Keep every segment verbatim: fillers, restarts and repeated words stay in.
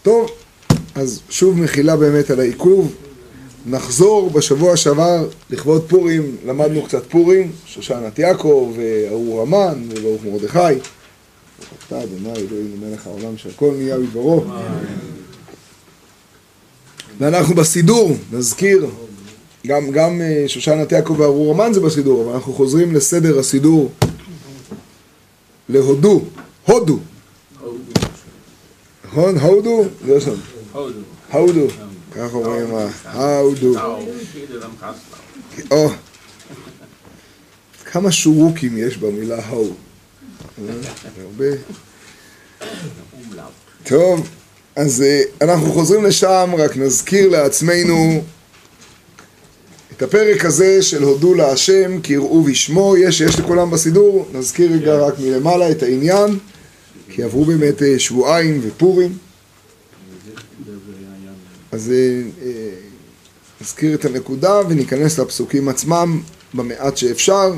טוב, אז שוב מחילה באמת על העיכוב. נחזור בשבוע שעבר לכבוד פורים, למדנו קצת פורים, שושנת יעקב, וארור המן, וברוך מרדכי. אתה אדוני אלוהינו מלך העולם שהכל נהיה בדברו. ואנחנו בסידור, נזכיר, גם, גם שושנת יעקב וארור המן זה בסידור, אבל אנחנו חוזרים לסדר הסידור, להודו, הודו. נכון? הודו? לא שם. הודו. הודו. כך אומרים, הודו. או, כמה שורוקים יש במילה הודו. הרבה. טוב, אז אנחנו חוזרים לשם, רק נזכיר לעצמנו את הפרק הזה של הודו להשם, קראו בשמו, יש, יש לכולם בסידור, נזכיר רגע רק מלמעלה את העניין, כי עברו באמת שבועיים ופורים. אז נזכיר את הנקודה וניכנס לפסוקים עצמם במעט שאפשר.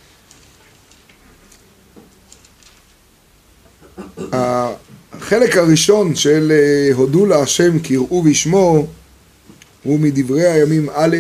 החלק הראשון של הודו להשם קראו בשמו הוא מדברי הימים א'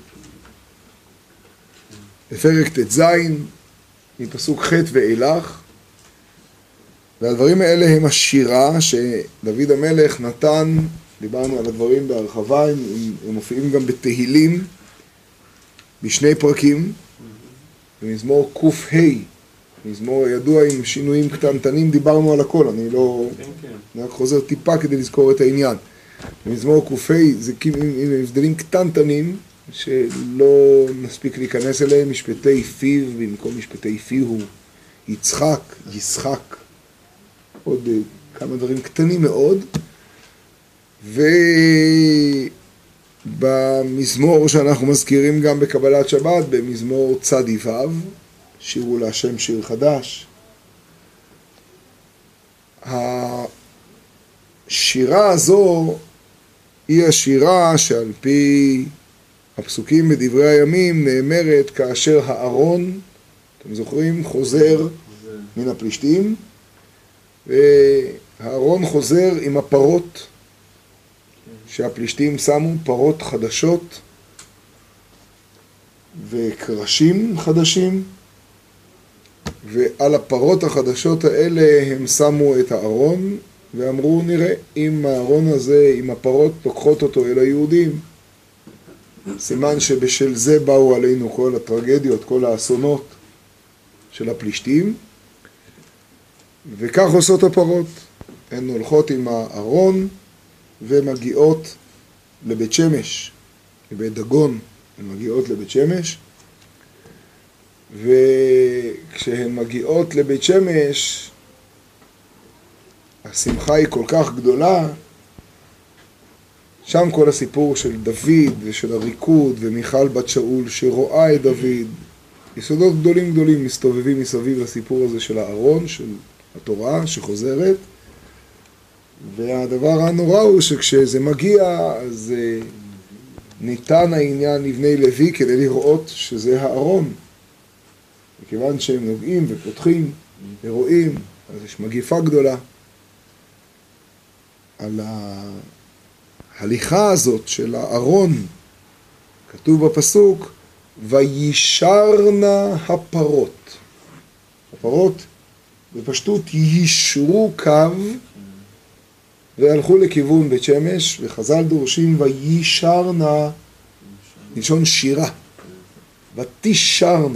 בפרק ט"ז מפסוק ח' ואילך, והדברים האלה הם השירה שדוד המלך נתן. דיברנו על הדברים בהרחבה, הם, הם מופיעים גם בתהילים בשני פרקים, במזמור ק"ה, מזמור ידוע עם שינויים קטנטנים, דיברנו על הכל, אני לא, אני רק חוזר טיפה כדי לזכור את העניין. במזמור ק"ה זה עם, עם הבדלים קטנטנים שלא נספיק להיכנס אליהם, משפטי פיו במקום משפטי פיהו, יצחק, ישחק, עוד כמה דברים קטנים מאוד. ובמזמור שאנחנו מזכירים גם בקבלת שבת, במזמור צדי ו', שירו להשם שיר חדש. השירה הזו היא השירה שעל פי הפסוקים בדברי הימים נאמרת כאשר הארון, אתם זוכרים, חוזר מן הפלישתים, והארון חוזר עם הפרות שהפלישתים שמו, פרות חדשות וקרשים חדשים, ועל הפרות החדשות האלה הם שמו את הארון ואמרו, נראה, אם הארון הזה, אם הפרות לוקחות אותו אל היהודים, סימן שבשל זה באו עלינו כל הטרגדיות, כל האסונות של הפלישתים, וכך עושות הפרות. הן הולכות עם הארון ומגיעות לבית שמש, לבית דגון, הן מגיעות לבית שמש, וכשהן מגיעות לבית שמש, השמחה היא כל כך גדולה, שם כל הסיפור של דוד ושל הריקוד ומיכל בת שאול שרואה את דוד, יסודות גדולים גדולים מסתובבים מסביב לסיפור הזה של הארון, של התורה שחוזרת, והדבר הנורא הוא שכשזה מגיע, אז ניתן העניין לבני לוי כדי לראות שזה הארון. וכיוון שהם נוגעים ופותחים ורואים, אז יש מגיפה גדולה. על ההליכה הזאת של הארון, כתוב בפסוק, וישרנה הפרות. הפרות בפשטות יישרו קו, והלכו לכיוון בית שמש, וחז"ל דורשים וישרנה, מלשון שירה, ותשרנה.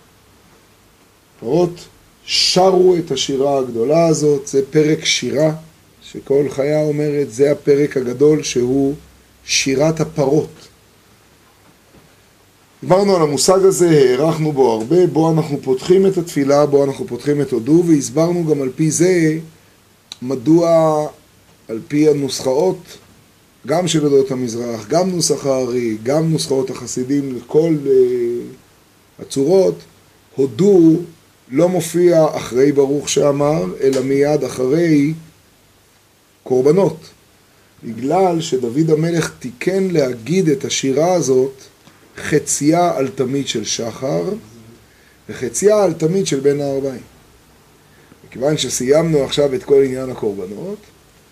פרות שרו את השירה הגדולה הזאת, זה פרק שירה, שכל חיה אומרת, זה הפרק הגדול שהוא שירת הפרות. דיברנו על המושג הזה, הערכנו בו הרבה, בו אנחנו פותחים את התפילה, בו אנחנו פותחים את הודו, והסברנו גם על פי זה, מדוע על פי הנוסחאות, גם של עדות המזרח, גם נוסח הארי, גם נוסחאות החסידים לכל uh, הצורות, הודו לא מופיע אחרי ברוך שאמר, אלא מיד אחרי קורבנות. בגלל שדוד המלך תיקן להגיד את השירה הזאת, חציה על תמיד של שחר, וחציה על תמיד של בין הארבעים. וכיוון שסיימנו עכשיו את כל עניין הקורבנות,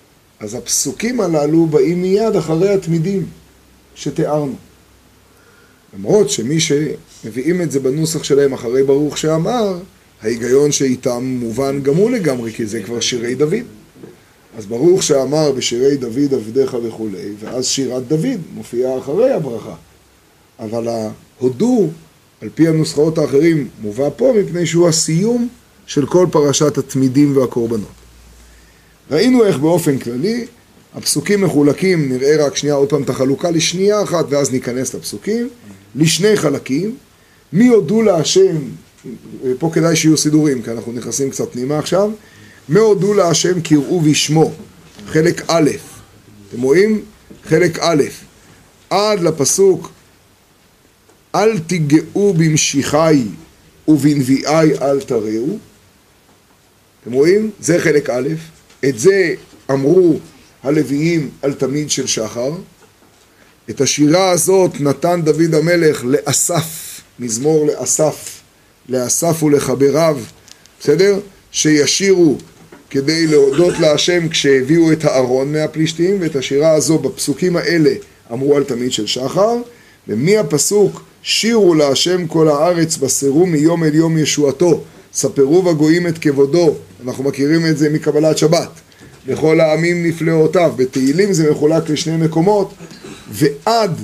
אז הפסוקים הללו באים מיד אחרי התמידים שתיארנו. למרות שמי שמביאים את זה בנוסח שלהם אחרי ברוך שאמר, ההיגיון שאיתם מובן גם הוא לגמרי, כי זה כבר שירי דוד. אז ברוך שאמר בשירי דוד עבדך וכו', ואז שירת דוד מופיעה אחרי הברכה. אבל ההודו, על פי הנוסחאות האחרים, מובא פה מפני שהוא הסיום של כל פרשת התמידים והקורבנות. ראינו איך באופן כללי הפסוקים מחולקים, נראה רק שנייה עוד פעם את החלוקה לשנייה אחת ואז ניכנס לפסוקים, לשני חלקים. מי הודו להשם, פה כדאי שיהיו סידורים כי אנחנו נכנסים קצת פנימה עכשיו, מי הודו להשם קראו בשמו, חלק א', אתם רואים? חלק א', עד לפסוק אל תיגעו במשיחי ובנביאי אל תראו, אתם רואים? זה חלק א', את זה אמרו הלוויים על תמיד של שחר. את השירה הזאת נתן דוד המלך לאסף, מזמור לאסף, לאסף ולחבריו, בסדר? שישירו כדי להודות להשם כשהביאו את הארון מהפלישתים, ואת השירה הזו בפסוקים האלה אמרו על תמיד של שחר. ומי הפסוק שירו להשם כל הארץ בסירו מיום אל יום ישועתו, ספרו בגויים את כבודו, אנחנו מכירים את זה מקבלת שבת, לכל העמים נפלאותיו. בתהילים זה מחולק לשני מקומות, ועד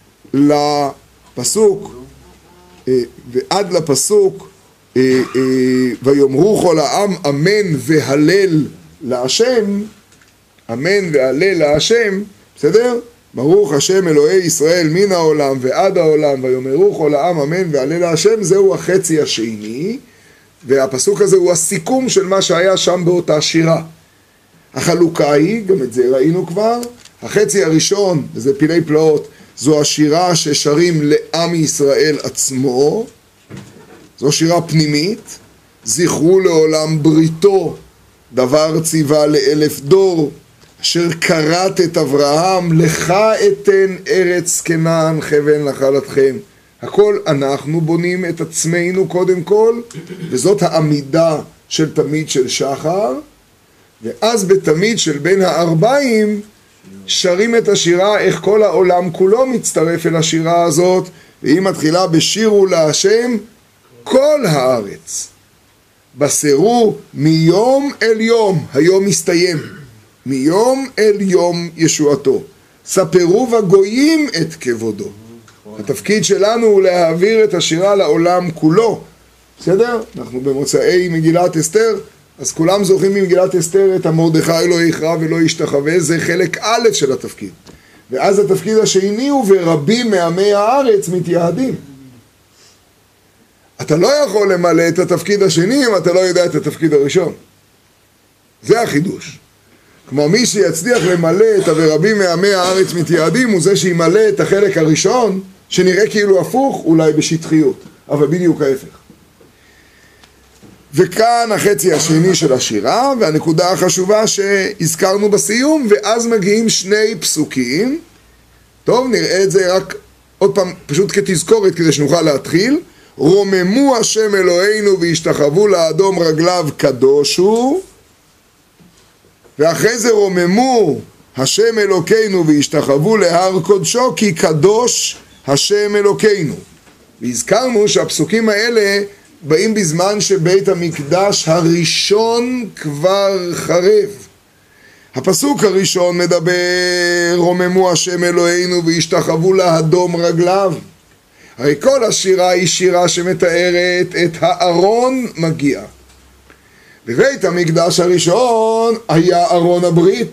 לפסוק ועד לפסוק ויאמרו כל העם אמן והלל להשם, אמן והלל להשם, בסדר? ברוך השם אלוהי ישראל מן העולם ועד העולם, ויאמרו כל העם אמן והלל להשם. זהו החצי השני, והפסוק הזה הוא הסיכום של מה שהיה שם באותה שירה. החלוקה היא, גם את זה ראינו כבר, החצי הראשון, וזה פילי פלאות, זו השירה ששרים לעם ישראל עצמו, זו שירה פנימית, זכרו לעולם בריתו, דבר ציווה לאלף דור, אשר קראת את אברהם, לך אתן ארץ כנען חבן נחלתכם. הכל אנחנו בונים את עצמנו קודם כל, וזאת העמידה של תמיד של שחר, ואז בתמיד של בין הארבעים שרים את השירה איך כל העולם כולו מצטרף אל השירה הזאת, והיא מתחילה בשירו להשם כל הארץ. בסירו מיום אל יום, היום מסתיים, מיום אל יום ישועתו. ספרו בגויים את כבודו. התפקיד שלנו הוא להעביר את השירה לעולם כולו. בסדר? אנחנו במוצאי מגילת אסתר, אז כולם זוכרים ממגילת אסתר את המרדכי לא יכרע ולא ישתחווה, זה חלק א' של התפקיד. ואז התפקיד השני הוא ורבים מעמי הארץ מתייעדים. אתה לא יכול למלא את התפקיד השני אם אתה לא יודע את התפקיד הראשון. זה החידוש. כמו מי שיצליח למלא את ורבים מעמי הארץ מתייעדים הוא זה שימלא את החלק הראשון, שנראה כאילו הפוך אולי בשטחיות, אבל בדיוק ההפך. וכאן החצי השני של השירה, והנקודה החשובה שהזכרנו בסיום, ואז מגיעים שני פסוקים. טוב, נראה את זה רק עוד פעם, פשוט כתזכורת כדי שנוכל להתחיל. רוממו השם אלוהינו והשתחוו לאדום רגליו קדוש הוא, ואחרי זה רוממו השם אלוקינו והשתחוו להר קודשו כי קדוש השם אלוקינו. והזכרנו שהפסוקים האלה באים בזמן שבית המקדש הראשון כבר חרב. הפסוק הראשון מדבר רוממו השם אלוהינו והשתחוו לאדום רגליו. הרי כל השירה היא שירה שמתארת את הארון מגיע. בבית המקדש הראשון היה ארון הברית.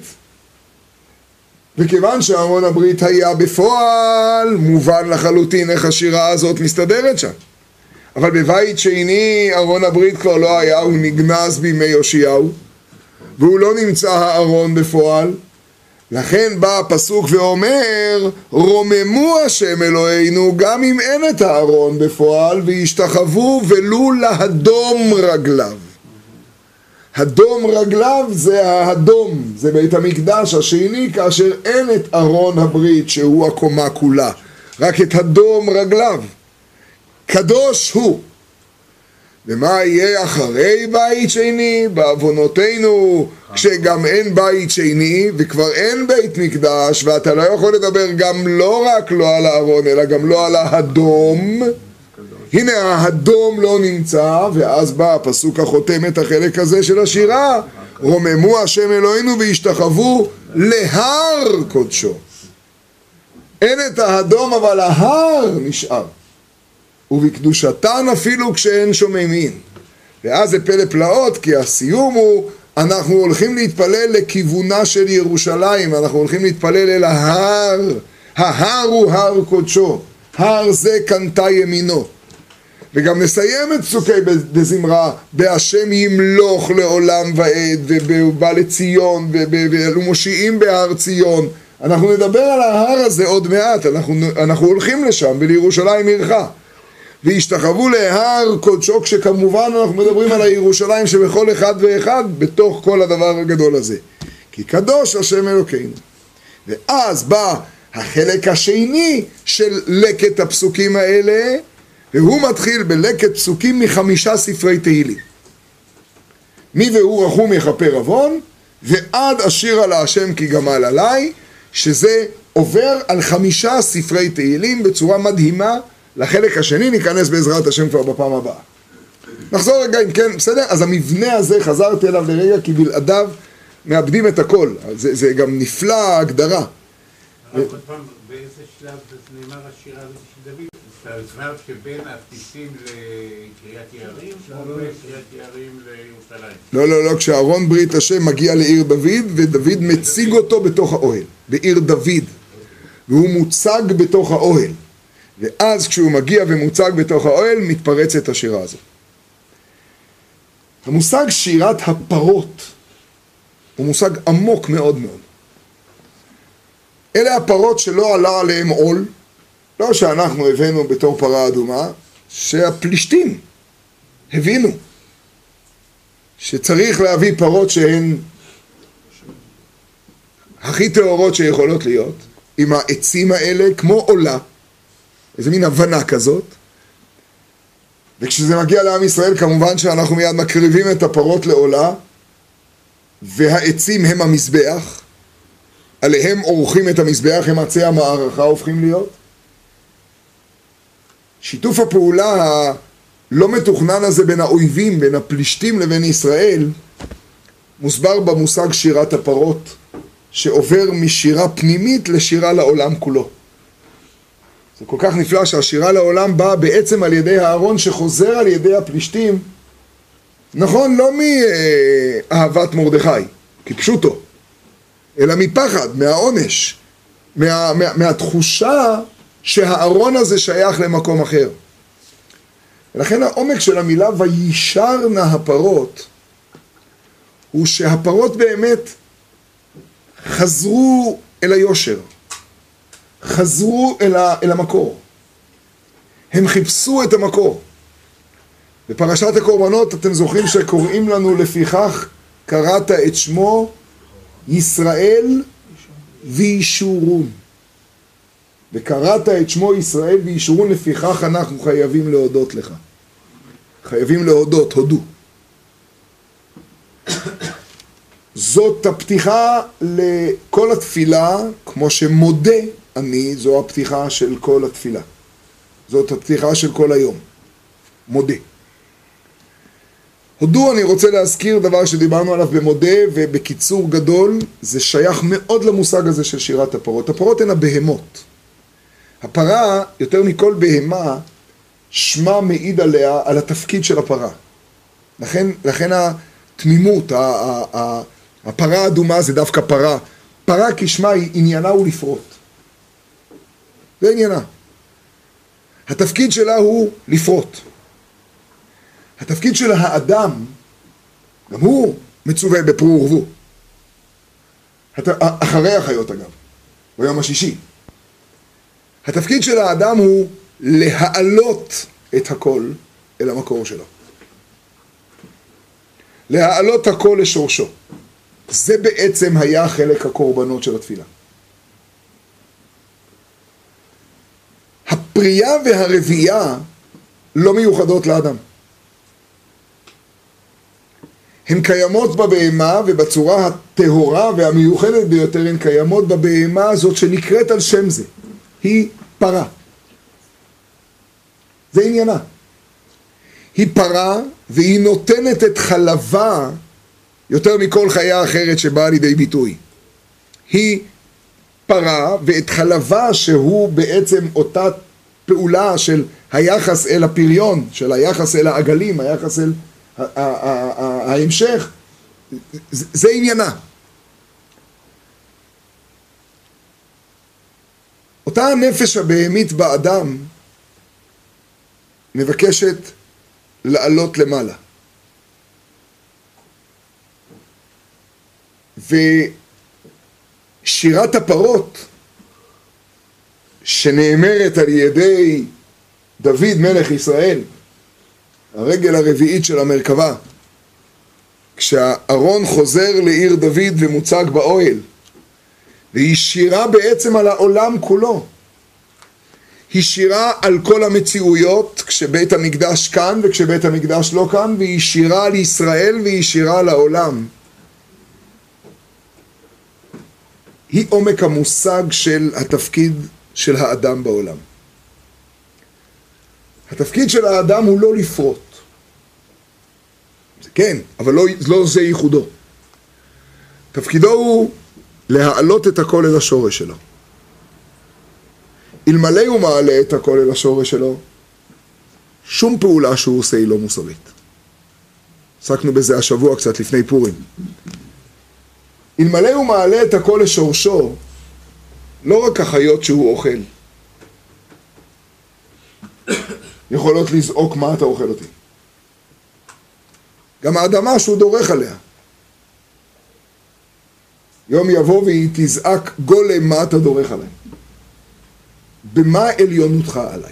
וכיוון שארון הברית היה בפועל, מובן לחלוטין איך השירה הזאת מסתדרת שם. אבל בבית שני ארון הברית כבר לא היה, הוא נגנז בימי יאשיהו, והוא לא נמצא הארון בפועל. לכן בא הפסוק ואומר, רוממו השם אלוהינו גם אם אין את הארון בפועל, והשתחוו ולו להדום רגליו. הדום רגליו זה האדום, זה בית המקדש השני, כאשר אין את ארון הברית שהוא הקומה כולה, רק את הדום רגליו. קדוש הוא. ומה יהיה אחרי בית שני? בעוונותינו, כשגם אין בית שני וכבר אין בית מקדש, ואתה לא יכול לדבר גם לא רק לא על הארון אלא גם לא על האדום. הנה האדום לא נמצא, ואז בא הפסוק החותם את החלק הזה של השירה, רוממו השם אלוהינו והשתחוו להר קודשו. אין את האדום אבל ההר נשאר, ובקדושתן אפילו כשאין שוממין. ואז זה פלא פלאות, כי הסיום הוא, אנחנו הולכים להתפלל לכיוונה של ירושלים, אנחנו הולכים להתפלל אל ההר. ההר הוא הר קודשו, הר זה קנתה ימינו. וגם נסיים את פסוקי בזמרה, בהשם ימלוך לעולם ועד, ובא לציון, ואלו מושיעים בהר ציון. אנחנו נדבר על ההר הזה עוד מעט, אנחנו, אנחנו הולכים לשם, ולירושלים עירך. והשתחוו להר קודשו, כשכמובן אנחנו מדברים על הירושלים שבכל אחד ואחד בתוך כל הדבר הגדול הזה. כי קדוש השם אלוקינו. ואז בא החלק השני של לקט הפסוקים האלה, והוא מתחיל בלקט פסוקים מחמישה ספרי תהילים. מי והוא רחום יכפר עוון, ועד אשירה להשם כי גמל עליי, שזה עובר על חמישה ספרי תהילים בצורה מדהימה. לחלק השני ניכנס בעזרת השם כבר בפעם הבאה. נחזור רגע אם כן, בסדר? אז המבנה הזה חזרתי אליו לרגע, כי בלעדיו מאבדים את הכל. זה, זה גם נפלא ההגדרה. עוד פעם, באיזה שלב נאמר השירה הזאת של דוד? זה הזמן שבין הפטיסים לקריית יערים, או בין קריית יערים לירושלים? לא, לא, לא, כשארון ברית השם מגיע לעיר דוד, ודוד מציג אותו בתוך האוהל, בעיר דוד, והוא מוצג בתוך האוהל. ואז כשהוא מגיע ומוצג בתוך האוהל, מתפרצת השירה הזאת. המושג שירת הפרות הוא מושג עמוק מאוד מאוד. אלה הפרות שלא עלה עליהם עול, לא שאנחנו הבאנו בתור פרה אדומה, שהפלישתים הבינו שצריך להביא פרות שהן הכי טהורות שיכולות להיות, עם העצים האלה כמו עולה, איזה מין הבנה כזאת. וכשזה מגיע לעם ישראל, כמובן שאנחנו מיד מקריבים את הפרות לעולה, והעצים הם המזבח, עליהם עורכים את המזבח, הם עצי המערכה הופכים להיות. שיתוף הפעולה הלא מתוכנן הזה בין האויבים, בין הפלישתים לבין ישראל, מוסבר במושג שירת הפרות, שעובר משירה פנימית לשירה לעולם כולו. זה כל כך נפלא שהשירה לעולם באה בעצם על ידי הארון שחוזר על ידי הפלישתים, נכון, לא מאהבת מרדכי, כפשוטו, אלא מפחד, מהעונש, מה, מה, מהתחושה שהארון הזה שייך למקום אחר. ולכן העומק של המילה וישרנה הפרות, הוא שהפרות באמת חזרו אל היושר. חזרו אל, ה, אל המקור. הם חיפשו את המקור. בפרשת הקורבנות אתם זוכרים שקוראים לנו לפיכך קראת את שמו ישראל וישורון. וקראת את שמו ישראל וישורון, לפיכך אנחנו חייבים להודות לך. חייבים להודות, הודו. זאת הפתיחה לכל התפילה, כמו שמודה אני, זו הפתיחה של כל התפילה. זאת הפתיחה של כל היום. מודה. הודו, אני רוצה להזכיר דבר שדיברנו עליו במודה, ובקיצור גדול, זה שייך מאוד למושג הזה של שירת הפרות. הפרות הן הבהמות. הפרה, יותר מכל בהמה, שמה מעיד עליה, על התפקיד של הפרה. לכן, לכן התמימות, הפרה האדומה זה דווקא פרה. פרה כשמה עניינה הוא לפרוט. זה עניינה. התפקיד שלה הוא לפרוט. התפקיד של האדם, גם הוא מצווה בפרו ורבו. אחרי החיות אגב, ביום השישי. התפקיד של האדם הוא להעלות את הכל אל המקור שלו. להעלות הכל לשורשו. זה בעצם היה חלק הקורבנות של התפילה. הפרייה והרבייה לא מיוחדות לאדם. הן קיימות בבהמה, ובצורה הטהורה והמיוחדת ביותר הן קיימות בבהמה הזאת שנקראת על שם זה. היא פרה. זה עניינה. היא פרה והיא נותנת את חלבה יותר מכל חיה אחרת שבאה לידי ביטוי. היא פרה, ואת חלבה שהוא בעצם אותה פעולה של היחס אל הפריון, של היחס אל העגלים, היחס אל ההמשך, זה עניינה. אותה הנפש הבהמית באדם מבקשת לעלות למעלה. ושירת הפרות שנאמרת על ידי דוד מלך ישראל, הרגל הרביעית של המרכבה, כשהארון חוזר לעיר דוד ומוצג באוהל, והיא שירה בעצם על העולם כולו. היא שירה על כל המציאויות, כשבית המקדש כאן וכשבית המקדש לא כאן, והיא שירה על ישראל והיא שירה על העולם. היא עומק המושג של התפקיד של האדם בעולם. התפקיד של האדם הוא לא לפרוט. זה כן, אבל לא, לא זה ייחודו. תפקידו הוא להעלות את הכל אל השורש שלו. אלמלא הוא מעלה את הכל אל השורש שלו, שום פעולה שהוא עושה היא לא מוסרית. עסקנו בזה השבוע קצת לפני פורים. אלמלא הוא מעלה את הכל לשורשו, לא רק החיות שהוא אוכל יכולות לזעוק מה אתה אוכל אותי. גם האדמה שהוא דורך עליה. יום יבוא והיא תזעק גולם מה אתה דורך עליי. במה עליונותך עליי?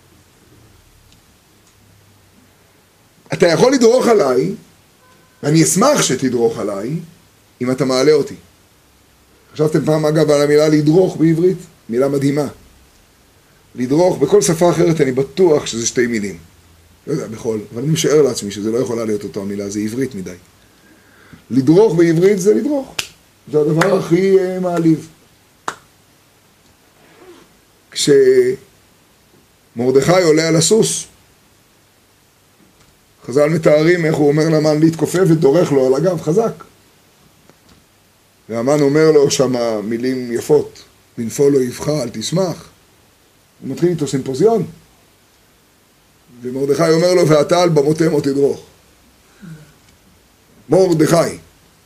אתה יכול לדרוך עליי, ואני אשמח שתדרוך עליי, אם אתה מעלה אותי. חשבתם פעם אגב על המילה לדרוך בעברית? מילה מדהימה. לדרוך, בכל שפה אחרת אני בטוח שזה שתי מילים. לא יודע, בכל, אבל אני משער לעצמי שזה לא יכולה להיות אותה מילה, זה עברית מדי. לדרוך בעברית זה לדרוך. זה הדבר הכי uh, מעליב. כשמרדכי עולה על הסוס, חז"ל מתארים איך הוא אומר לאמן להתכופף ודורך לו על הגב חזק. והמן אומר לו שמה מילים יפות, בנפול לא יבחר, אל תשמח. הוא מתחיל איתו סימפוזיון. ומרדכי אומר לו, ואתה על במותם או תדרוך. מרדכי.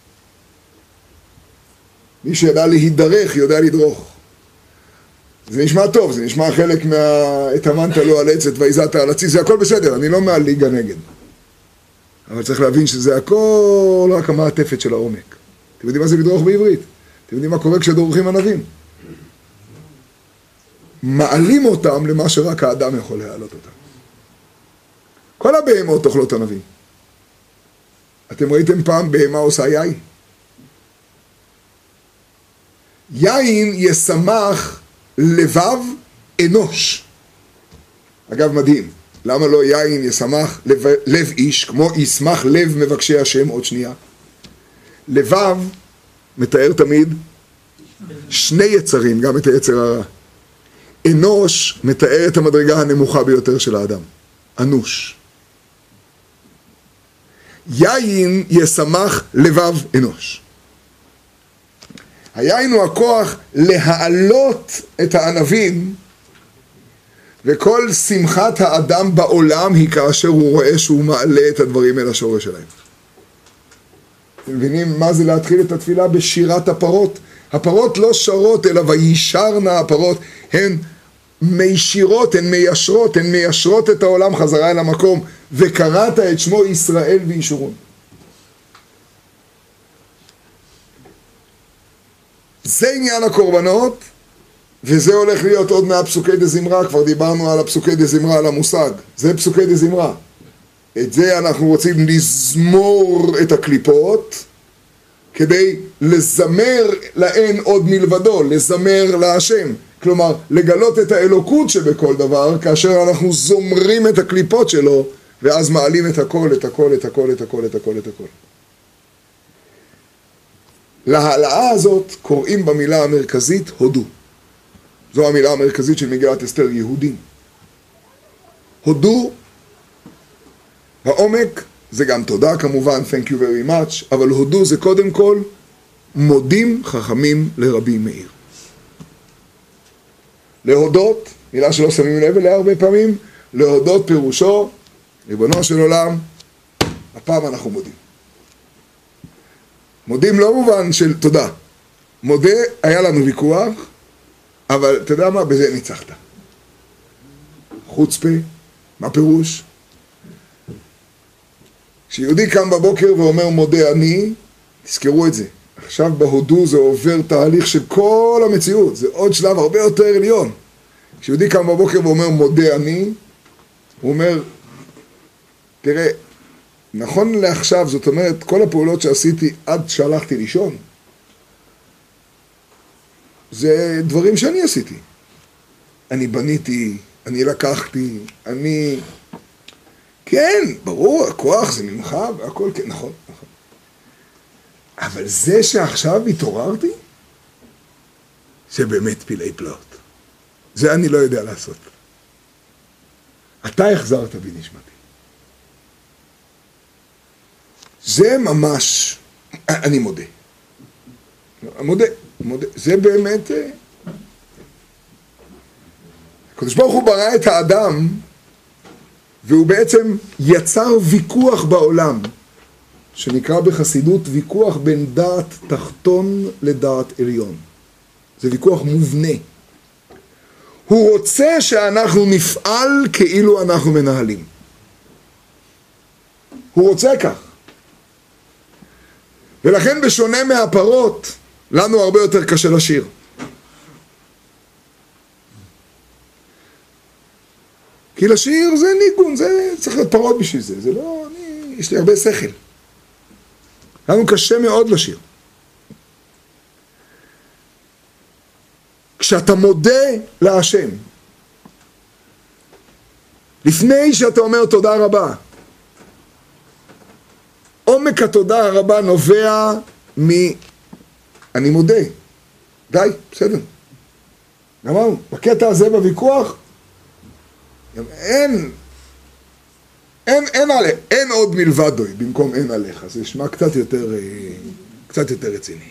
מי שידע להידרך יודע לדרוך. זה נשמע טוב, זה נשמע חלק מה... התאמנת לו על עצת והזעת על עצי, זה הכל בסדר, אני לא מעל ליגה נגד. אבל צריך להבין שזה הכל רק המעטפת של העומק. אתם יודעים מה זה לדרוך בעברית? אתם יודעים מה קורה כשדורכים ענבים? מעלים אותם למה שרק האדם יכול להעלות אותם. כל הבהמות אוכלות ענבים. אתם ראיתם פעם בהמה עושה יין? יין ישמח לבב אנוש. אגב מדהים, למה לא יין ישמח לב, לב איש, כמו ישמח לב מבקשי השם? עוד שנייה. לבב מתאר תמיד שני יצרים, גם את היצר הרע. אנוש מתאר את המדרגה הנמוכה ביותר של האדם, אנוש. יין ישמח לבב אנוש. היין הוא הכוח להעלות את הענבים, וכל שמחת האדם בעולם היא כאשר הוא רואה שהוא מעלה את הדברים אל השורש שלהם. אתם מבינים מה זה להתחיל את התפילה בשירת הפרות? הפרות לא שרות אלא וישרנה הפרות, הן מישירות, הן מיישרות, הן מיישרות את העולם חזרה אל המקום, וקראת את שמו ישראל וישורון. זה עניין הקורבנות, וזה הולך להיות עוד מהפסוקי דזמרה, כבר דיברנו על הפסוקי דזמרה, על המושג, זה פסוקי דזמרה. את זה אנחנו רוצים לזמור את הקליפות, כדי לזמר להן עוד מלבדו, לזמר להשם. כלומר, לגלות את האלוקות שבכל דבר, כאשר אנחנו זומרים את הקליפות שלו, ואז מעלים את הכל, את הכל, את הכל, את הכל, את הכל, את הכל. להעלאה הזאת קוראים במילה המרכזית הודו. זו המילה המרכזית של מגילת אסתר, יהודים. הודו, העומק, זה גם תודה כמובן, thank you very much, אבל הודו זה קודם כל מודים חכמים לרבי מאיר. להודות, מילה שלא שמים לב אליה הרבה פעמים, להודות פירושו, ריבונו של עולם, הפעם אנחנו מודים. מודים לא מובן של תודה. מודה, היה לנו ויכוח, אבל אתה יודע מה? בזה ניצחת. חוצפה, מה פירוש? כשיהודי קם בבוקר ואומר מודה אני, תזכרו את זה. עכשיו בהודו זה עובר תהליך של כל המציאות, זה עוד שלב הרבה יותר עליון. כשיהודי קם בבוקר ואומר מודה אני, הוא אומר, תראה, נכון לעכשיו, זאת אומרת, כל הפעולות שעשיתי עד שהלכתי לישון, זה דברים שאני עשיתי. אני בניתי, אני לקחתי, אני... כן, ברור, הכוח זה ממך והכל, כן, נכון, נכון. אבל זה שעכשיו התעוררתי, זה באמת פילי פלאות. זה אני לא יודע לעשות. אתה החזרת בי נשמתי. זה ממש, אני מודה. מודה, מודה. זה באמת... הקדוש ברוך הוא ברא את האדם, והוא בעצם יצר ויכוח בעולם, שנקרא בחסידות ויכוח בין דעת תחתון לדעת עליון. זה ויכוח מובנה. הוא רוצה שאנחנו נפעל כאילו אנחנו מנהלים. הוא רוצה כך. ולכן בשונה מהפרות, לנו הרבה יותר קשה לשיר. כי לשיר זה ניגון, זה צריך להיות פרות בשביל זה, זה לא, אני, יש לי הרבה שכל. לנו קשה מאוד לשיר. כשאתה מודה להשם, לפני שאתה אומר תודה רבה, עומק התודה הרבה נובע מ... אני מודה. די, בסדר. אמרנו, בקטע הזה בוויכוח, אין, אין, אין, עלי, אין עוד מלבדוי במקום אין עליך. זה נשמע קצת יותר, קצת יותר רציני.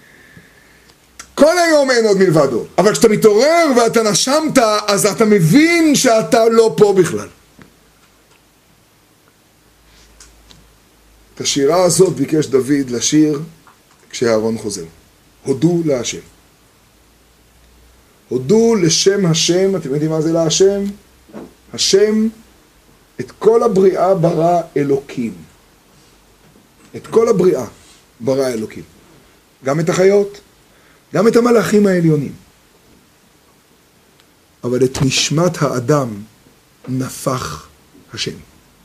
כל היום אין עוד מלבדו, אבל כשאתה מתעורר ואתה נשמת, אז אתה מבין שאתה לא פה בכלל. את השירה הזאת ביקש דוד לשיר כשאהרון חוזר. הודו להשם. הודו לשם השם, אתם יודעים מה זה להשם? השם, את כל הבריאה ברא אלוקים. את כל הבריאה ברא אלוקים. גם את החיות, גם את המלאכים העליונים. אבל את נשמת האדם נפח השם.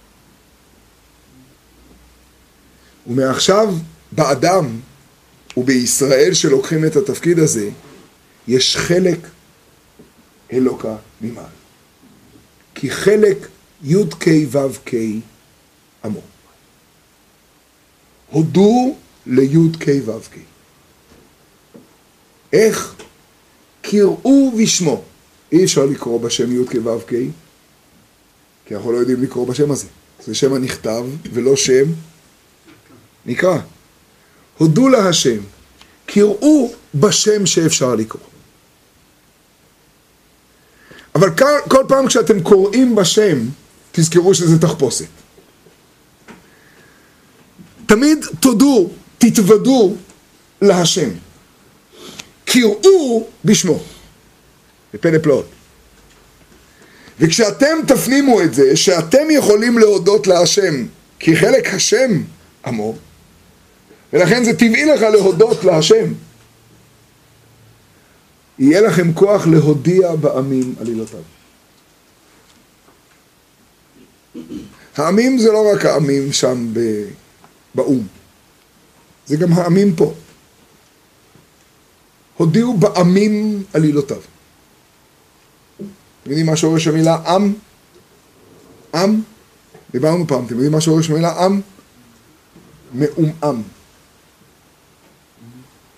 ומעכשיו באדם ובישראל שלוקחים את התפקיד הזה, יש חלק אלוקה ממעל. כי חלק י' ק' ו' ק' עמו. הודו לי' ק' ו' ק'. איך? קראו בשמו. אי אפשר לקרוא בשם י' ק' ו' ק', כי אנחנו לא יודעים לקרוא בשם הזה. זה שם הנכתב ולא שם נקרא. הודו להשם. קראו בשם שאפשר לקרוא. אבל כל פעם כשאתם קוראים בשם, תזכרו שזה תחפושת. תמיד תודו, תתוודו להשם. קראו בשמו. בפלא פלאות. וכשאתם תפנימו את זה, שאתם יכולים להודות להשם, כי חלק השם עמו, ולכן זה טבעי לך להודות להשם, יהיה לכם כוח להודיע בעמים עלילותיו. העמים זה לא רק העמים שם באום, זה גם העמים פה. הודיעו בעמים עלילותיו. אתם יודעים מה שורש המילה עם? עם? דיברנו פעם, אתם יודעים מה שורש המילה עם? מעומעם.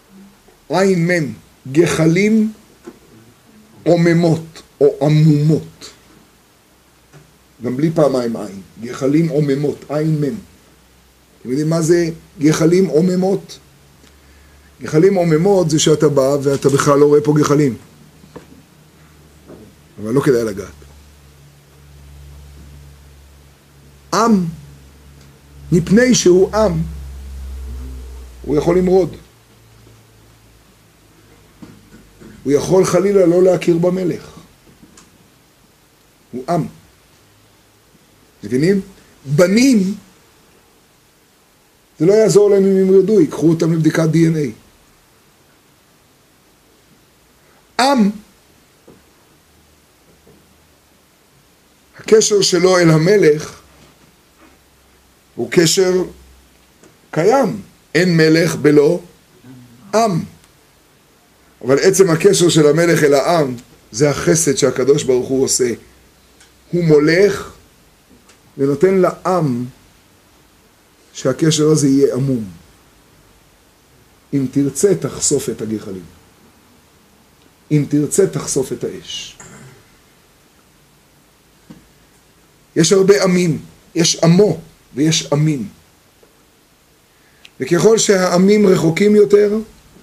עין מם, גחלים עוממות או עמומות. גם בלי פעמיים עין, גחלים עוממות, עין מם. אתם יודעים מה זה גחלים עוממות? גחלים עוממות זה שאתה בא ואתה בכלל לא רואה פה גחלים. אבל לא כדאי לגעת. עם, מפני שהוא עם, הוא יכול למרוד. הוא יכול חלילה לא להכיר במלך. הוא עם. מבינים? בנים, זה לא יעזור להם אם הם ירדו, ייקחו אותם לבדיקת די אן איי. עם, הקשר שלו אל המלך הוא קשר קיים. אין מלך בלא עם. אבל עצם הקשר של המלך אל העם זה החסד שהקדוש ברוך הוא עושה. הוא מולך ונותן לעם שהקשר הזה יהיה עמום. אם תרצה תחשוף את הגחלים. אם תרצה תחשוף את האש. יש הרבה עמים, יש עמו ויש עמים. וככל שהעמים רחוקים יותר,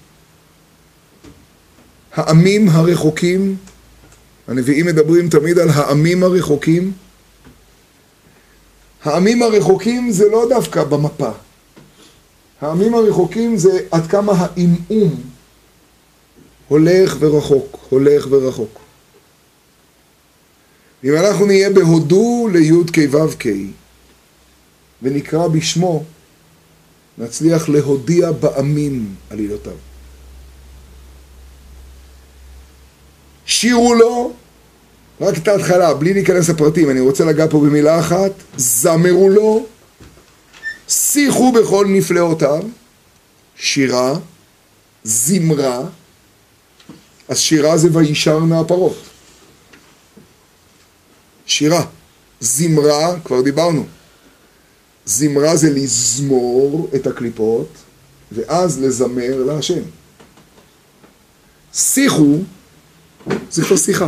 העמים הרחוקים, הנביאים מדברים תמיד על העמים הרחוקים, העמים הרחוקים זה לא דווקא במפה. העמים הרחוקים זה עד כמה העמעום הולך ורחוק, הולך ורחוק. אם אנחנו נהיה בהודו ליוד קי וו קי ונקרא בשמו, נצליח להודיע בעמים עלילותיו. שירו לו, רק את ההתחלה, בלי להיכנס לפרטים, אני רוצה לגע פה במילה אחת, זמרו לו, שיחו בכל נפלאותיו, שירה, זמרה, אז שירה זה וישרנה הפרות. שירה, זמרה, כבר דיברנו, זמרה זה לזמור את הקליפות, ואז לזמר להשם. שיחו, זה כבר שיחה.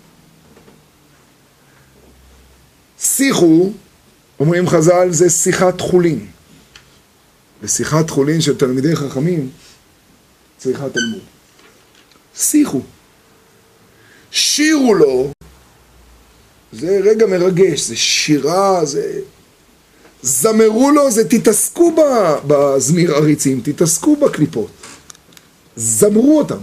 שיחו, אומרים חז"ל, זה שיחת חולין. ושיחת חולין של תלמידי חכמים צריכה תלמוד. שיחו. שירו לו, זה רגע מרגש, זה שירה, זה... זמרו לו, זה תתעסקו בזמיר עריצים, תתעסקו בקליפות. זמרו אותם.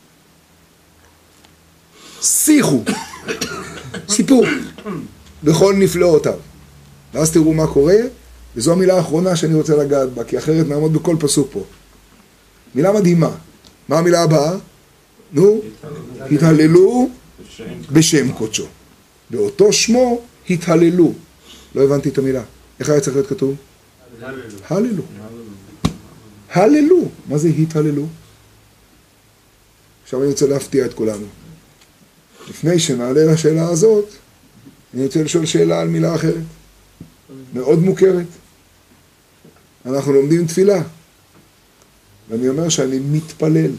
שיחו. סיפור. בכל נפלאותיו. ואז תראו מה קורה, וזו המילה האחרונה שאני רוצה לגעת בה, כי אחרת נעמוד בכל פסוק פה. מילה מדהימה. מה המילה הבאה? נו, התהללו בשם קודשו. באותו שמו התהללו. לא הבנתי את המילה. איך היה צריך להיות כתוב? הללו. הללו. מה זה התהללו? עכשיו אני רוצה להפתיע את כולנו. לפני שנעלה לשאלה הזאת, אני רוצה לשאול שאלה על מילה אחרת. מאוד מוכרת. אנחנו לומדים תפילה. ואני אומר שאני מתפלל.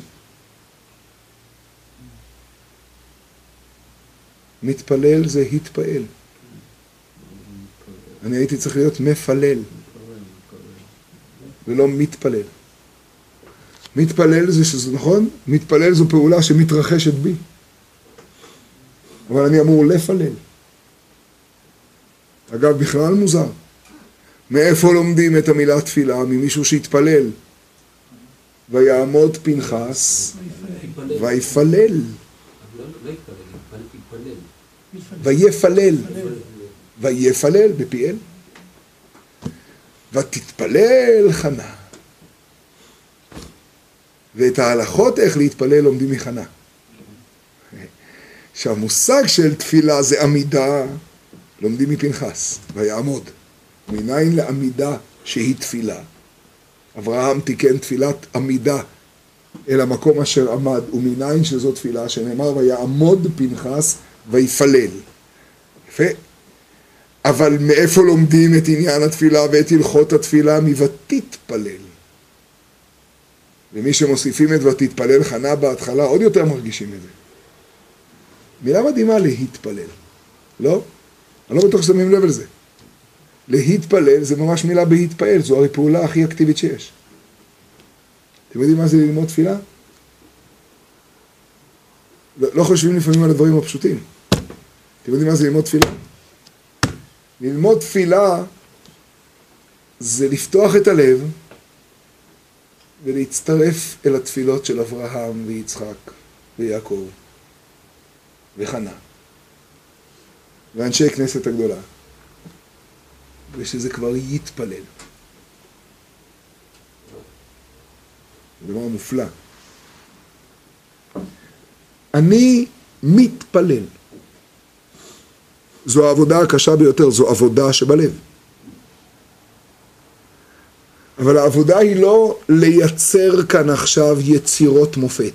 מתפלל זה התפעל. אני הייתי צריך להיות מפלל. ולא מתפלל. מתפלל זה שזה נכון? מתפלל זו פעולה שמתרחשת בי. אבל אני אמור לפלל. אגב, בכלל מוזר. מאיפה לומדים את המילה תפילה? ממישהו שהתפלל. ויעמוד פנחס ויפלל. ויפלל. ויפלל בפיאל. ותתפלל חנה. ואת ההלכות איך להתפלל לומדים מחנה. שהמושג של תפילה זה עמידה, לומדים מפנחס, ויעמוד. מניין לעמידה שהיא תפילה. אברהם תיקן תפילת עמידה אל המקום אשר עמד, ומניין שזו תפילה שנאמר ויעמוד פנחס ויפלל. יפה. אבל מאיפה לומדים את עניין התפילה ואת הלכות התפילה? מבתתפלל. ומי שמוסיפים את ותתפלל חנה בהתחלה, עוד יותר מרגישים את זה. מילה מדהימה להתפלל, לא? אני לא בטוח ששמים לב על זה. להתפלל זה ממש מילה בהתפעל, זו הרי פעולה הכי אקטיבית שיש. אתם יודעים מה זה ללמוד תפילה? לא, לא חושבים לפעמים על הדברים הפשוטים. אתם יודעים מה זה ללמוד תפילה? ללמוד תפילה זה לפתוח את הלב ולהצטרף אל התפילות של אברהם ויצחק ויעקב וחנה ואנשי כנסת הגדולה, ושזה כבר יתפלל. זה דבר מופלא. אני מתפלל. זו העבודה הקשה ביותר, זו עבודה שבלב. אבל העבודה היא לא לייצר כאן עכשיו יצירות מופת.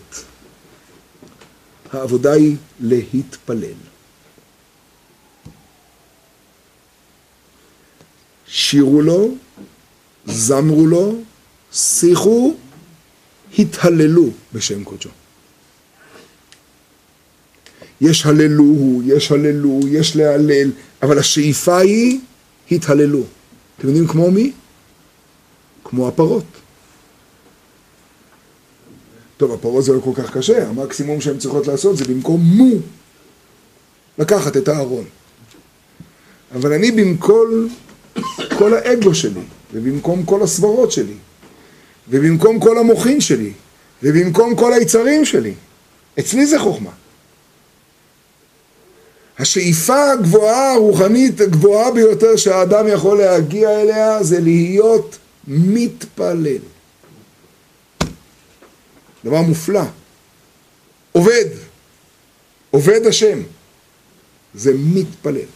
העבודה היא להתפלל. שירו לו, זמרו לו, שיחו, התהללו בשם קודשו. יש הללוהו, יש הללו, יש להלל, אבל השאיפה היא התהללו. אתם יודעים כמו מי? כמו הפרות. טוב, הפרות זה לא כל כך קשה, המקסימום שהן צריכות לעשות זה במקום מו, לקחת את הארון. אבל אני במקום כל האגו שלי, ובמקום כל הסברות שלי, ובמקום כל המוחין שלי, ובמקום כל היצרים שלי, אצלי זה חוכמה. השאיפה הגבוהה, הרוחנית הגבוהה ביותר שהאדם יכול להגיע אליה, זה להיות מתפלל. דבר מופלא. עובד. עובד השם. זה מתפלל.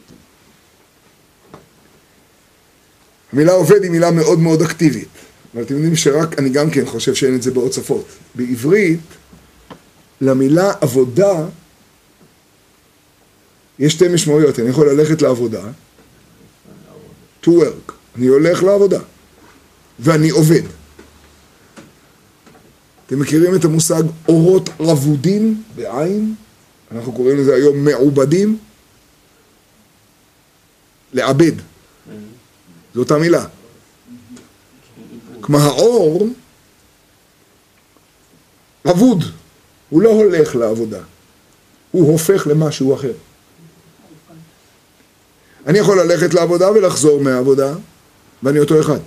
המילה עובד היא מילה מאוד מאוד אקטיבית. אבל אתם יודעים שרק, אני גם כן חושב שאין את זה בעוד שפות. בעברית, למילה עבודה, יש שתי משמעויות. אני יכול ללכת לעבודה, to work. אני הולך לעבודה, ואני עובד. אתם מכירים את המושג אורות רבודים בעין? אנחנו קוראים לזה היום מעובדים. לעבד. זו אותה מילה. כמו האור, עבוד. הוא לא הולך לעבודה. הוא הופך למשהו אחר. אני יכול ללכת לעבודה ולחזור מהעבודה, ואני אותו אחד.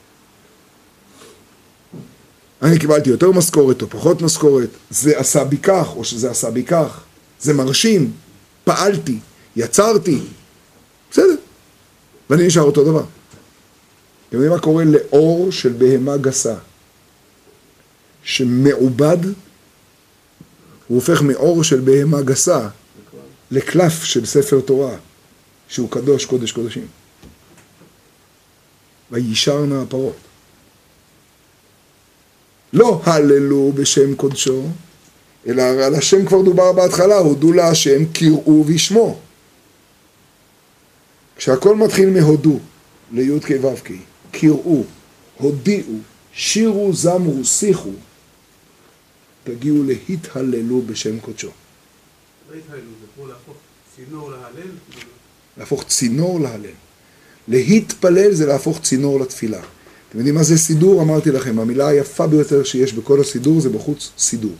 אני קיבלתי יותר משכורת או פחות משכורת, זה עשה בי כך או שזה עשה בי כך, זה מרשים, פעלתי, יצרתי, בסדר, ואני נשאר אותו דבר. אתם יודעים מה קורה לאור של בהמה גסה, שמעובד, הוא הופך מאור של בהמה גסה לקלף של ספר תורה, שהוא קדוש קודש קודשים. וישרנה הפרות. לא הללו בשם קודשו, אלא על השם כבר דובר בהתחלה, הודו להשם, קראו בשמו. כשהכל מתחיל מהודו, ליוד כי וו כי, קראו, הודיעו, שירו, זמרו, שיחו, תגיעו להתהללו בשם קודשו. לא התהללו, זה פה להפוך צינור להלל? להפוך צינור להלל. להתפלל זה להפוך צינור לתפילה. אתם יודעים מה זה סידור? אמרתי לכם, המילה היפה ביותר שיש בכל הסידור זה בחוץ סידור.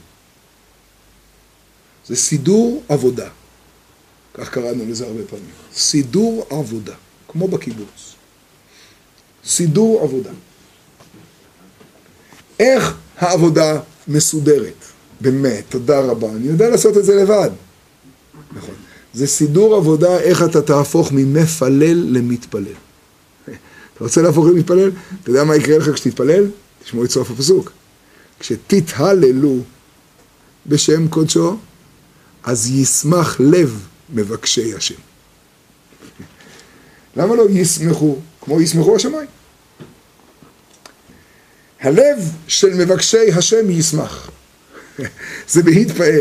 זה סידור עבודה. כך קראנו לזה הרבה פעמים. סידור עבודה, כמו בקיבוץ. סידור עבודה. איך העבודה מסודרת? באמת, תודה רבה. אני יודע לעשות את זה לבד. נכון. זה סידור עבודה, איך אתה תהפוך ממפלל למתפלל. אתה רוצה להפוך למתפלל? אתה יודע מה יקרה לך כשתתפלל? תשמעו את סוף הפסוק. כשתתהללו בשם קודשו, אז ישמח לב מבקשי השם. למה לא ישמחו? כמו ישמחו השמיים. הלב של מבקשי השם ישמח. זה בהתפעל.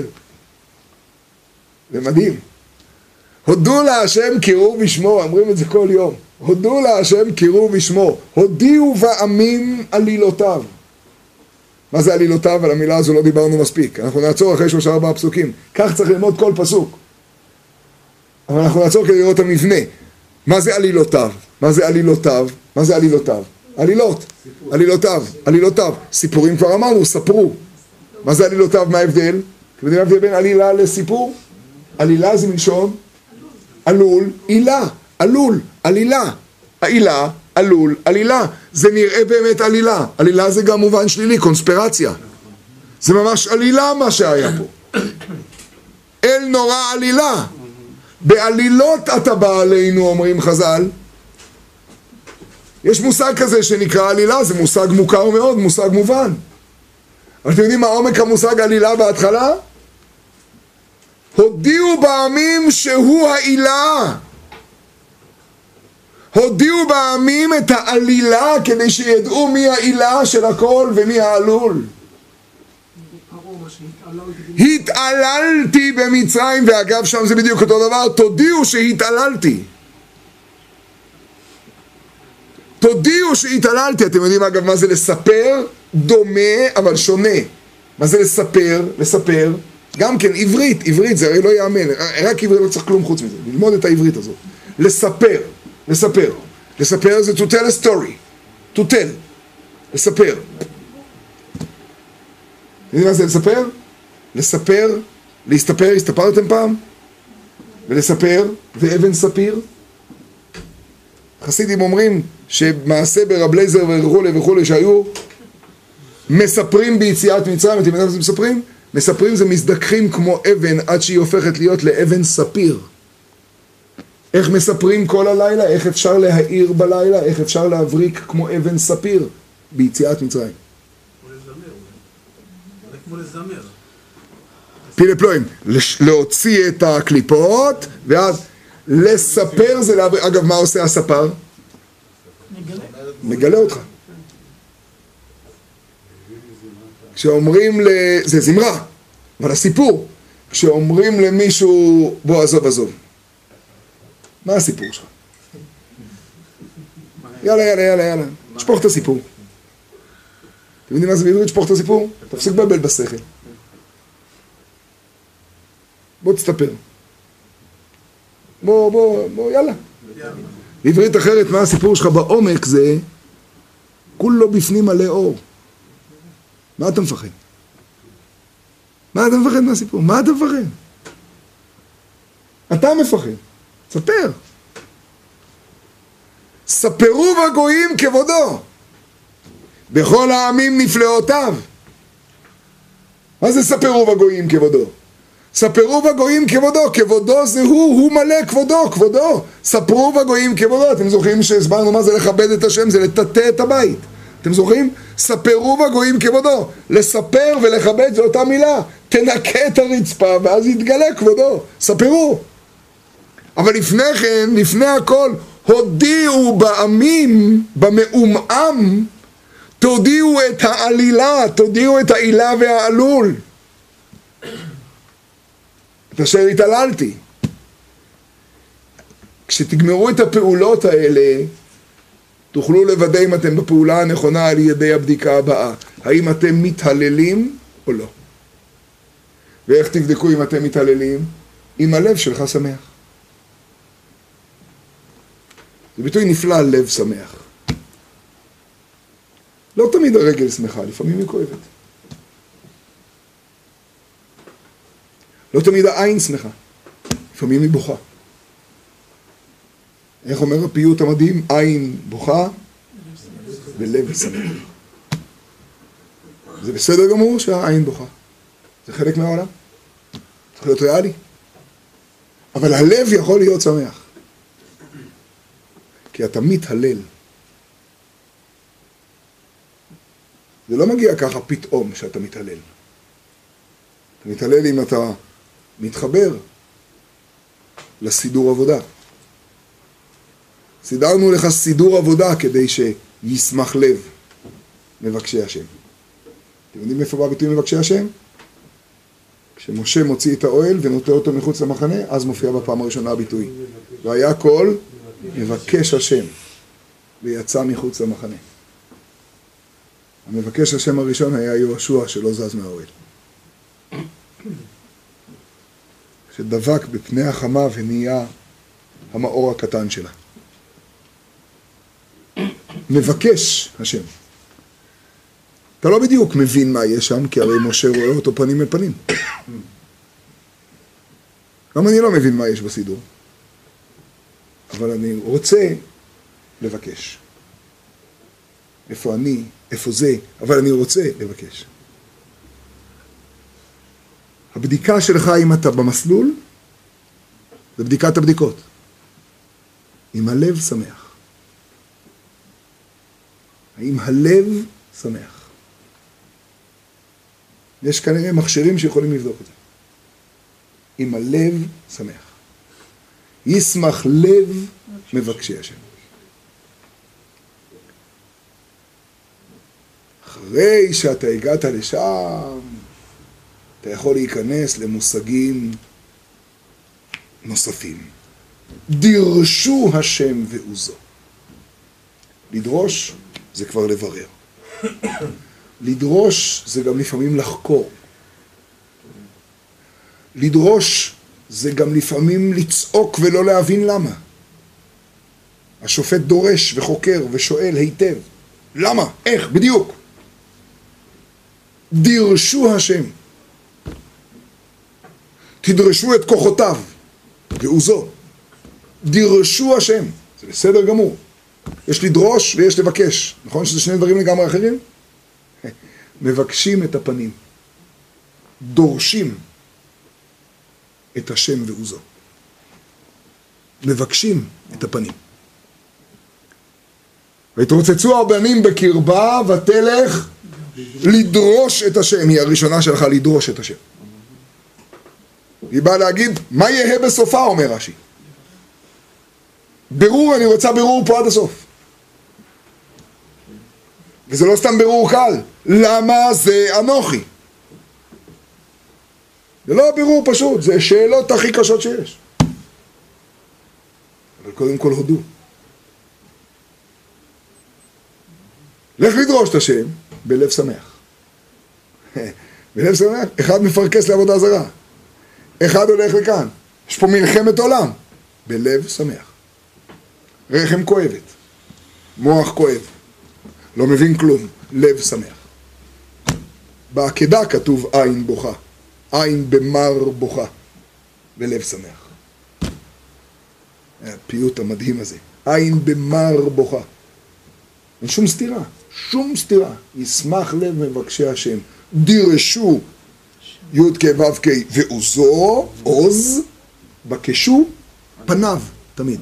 זה מדהים. הודו להשם קראו בשמו, אומרים את זה כל יום. הודו להשם קראו בשמו, הודיעו בעמים עלילותיו. מה זה עלילותיו? על המילה הזו לא דיברנו מספיק. אנחנו נעצור אחרי שלושה ארבעה פסוקים. כך צריך ללמוד כל פסוק. אבל אנחנו נעצור כדי לראות את המבנה. מה זה עלילותיו? מה זה עלילותיו? מה זה עלילותיו? עלילות. עלילותיו. עלילותיו. סיפורים כבר אמרנו, ספרו. מה זה עלילותיו? מה ההבדל? אתם יודעים מה ההבדל בין עלילה לסיפור? עלילה זה מלשון עלול, עילה, עלול, עלילה. העילה, עלול, עלילה. זה נראה באמת עלילה. עלילה זה גם מובן שלילי, קונספירציה. זה ממש עלילה מה שהיה פה. אל נורא עלילה. בעלילות אתה בא עלינו, אומרים חז"ל. יש מושג כזה שנקרא עלילה, זה מושג מוכר מאוד, מושג מובן. אבל אתם יודעים מה עומק המושג עלילה בהתחלה? הודיעו בעמים שהוא העילה. הודיעו בעמים את העלילה כדי שידעו מי העילה של הכל ומי העלול. התעללתי במצרים, ואגב שם זה בדיוק אותו דבר, תודיעו שהתעללתי. תודיעו שהתעללתי. אתם יודעים אגב מה זה לספר? דומה אבל שונה. מה זה לספר? לספר גם כן עברית, עברית זה הרי לא יאמן, רק עברית לא צריך כלום חוץ מזה, ללמוד את העברית הזאת. לספר, לספר, לספר זה to tell a story, to tell, לספר. יודעים מה זה לספר? לספר, להסתפר, הסתפרתם פעם? ולספר, ואבן ספיר? חסידים אומרים שמעשה ברב לייזר וכולי וכולי שהיו מספרים ביציאת מצרים, אתם יודעים מה זה מספרים? מספרים זה מזדככים כמו אבן עד שהיא הופכת להיות לאבן ספיר. איך מספרים כל הלילה? איך אפשר להעיר בלילה? איך אפשר להבריק כמו אבן ספיר ביציאת מצרים? כמו לזמר. זה כמו לזמר. פילה פלואים, להוציא את הקליפות ואז לספר זה להבריק. אגב, מה עושה הספר? מגלה. מגלה אותך. כשאומרים ל... זה זמרה, אבל הסיפור, כשאומרים למישהו, בוא עזוב עזוב, מה הסיפור שלך? יאללה יאללה יאללה יאללה, תשפוך את הסיפור. אתם יודעים מה זה בעברית? תשפוך את הסיפור? תפסיק לבלבל בשכל. בוא תסתפר. בוא בוא בוא יאללה. בעברית אחרת, מה הסיפור שלך בעומק זה כולו בפנים מלא אור. מה אתה מפחד? מה אתה מפחד מהסיפור? מה אתה מפחד? אתה מפחד. ספר. ספרו בגויים כבודו. בכל העמים נפלאותיו. מה זה ספרו בגויים כבודו? ספרו בגויים כבודו. כבודו זה הוא, הוא מלא כבודו, כבודו. ספרו בגויים כבודו. אתם זוכרים שהסברנו מה זה לכבד את השם? זה לטאטא את הבית. אתם זוכרים? ספרו בגויים כבודו. לספר ולכבד זה אותה מילה. תנקה את הרצפה ואז יתגלה כבודו. ספרו. אבל לפני כן, לפני הכל, הודיעו בעמים, במאומם, תודיעו את העלילה, תודיעו את העילה והעלול. את אשר התעללתי. כשתגמרו את הפעולות האלה, תוכלו לוודא אם אתם בפעולה הנכונה על ידי הבדיקה הבאה. האם אתם מתהללים או לא. ואיך תבדקו אם אתם מתהללים? אם הלב שלך שמח. זה ביטוי נפלא, לב שמח. לא תמיד הרגל שמחה, לפעמים היא כואבת. לא תמיד העין שמחה, לפעמים היא בוכה. איך אומר הפיוט המדהים? עין בוכה ולב שמח. זה בסדר גמור שהעין בוכה. זה חלק מהעולם. צריך להיות ריאלי. אבל הלב יכול להיות שמח. כי אתה מתהלל. זה לא מגיע ככה פתאום שאתה מתהלל. אתה מתהלל אם אתה מתחבר לסידור עבודה. סידרנו לך סידור עבודה כדי שישמח לב מבקשי השם. אתם יודעים איפה בא ביטוי מבקשי השם? כשמשה מוציא את האוהל ונוטה אותו מחוץ למחנה, אז מופיע בפעם הראשונה הביטוי. והיה כל מבקש השם ויצא מחוץ למחנה. המבקש השם הראשון היה יהושע שלא זז מהאוהל. שדבק בפני החמה ונהיה המאור הקטן שלה. מבקש השם. אתה לא בדיוק מבין מה יש שם, כי הרי משה רואה אותו פנים אל פנים. גם אני לא מבין מה יש בסידור. אבל אני רוצה לבקש. איפה אני, איפה זה, אבל אני רוצה לבקש. הבדיקה שלך אם אתה במסלול, זה בדיקת הבדיקות. אם הלב שמח. האם הלב שמח? יש כנראה מכשירים שיכולים לבדוק את זה. אם הלב שמח. ישמח לב מבקשי השם. אחרי שאתה הגעת לשם, אתה יכול להיכנס למושגים נוספים. דרשו השם ועוזו. לדרוש זה כבר לברר. לדרוש זה גם לפעמים לחקור. לדרוש זה גם לפעמים לצעוק ולא להבין למה. השופט דורש וחוקר ושואל היטב. למה? איך? בדיוק. דרשו השם. תדרשו את כוחותיו ועוזו. דרשו השם. זה בסדר גמור. יש לדרוש ויש לבקש. נכון שזה שני דברים לגמרי אחרים? מבקשים את הפנים. דורשים את השם ועוזו. מבקשים את הפנים. ותרוצצו הבנים בקרבה ותלך לדרוש את השם. היא הראשונה שלך לדרוש את השם. היא באה להגיד, מה יהיה בסופה, אומר רש"י. ברור, אני רוצה ברור פה עד הסוף. וזה לא סתם ברור קל. למה זה אנוכי? זה לא ברור פשוט, זה שאלות הכי קשות שיש. אבל קודם כל הודו. לך לדרוש את השם בלב שמח. בלב שמח, אחד מפרקס לעבודה זרה. אחד הולך לכאן. יש פה מלחמת עולם. בלב שמח. רחם כואבת. מוח כואב. לא מבין כלום. לב שמח. בעקדה כתוב עין בוכה. עין במר בוכה. בלב שמח. הפיוט המדהים הזה. עין במר בוכה. אין שום סתירה. שום סתירה. ישמח לב מבקשי השם. דירשו י' כ' ו' כ' ועוזו, עוז, בקשו פניו, תמיד.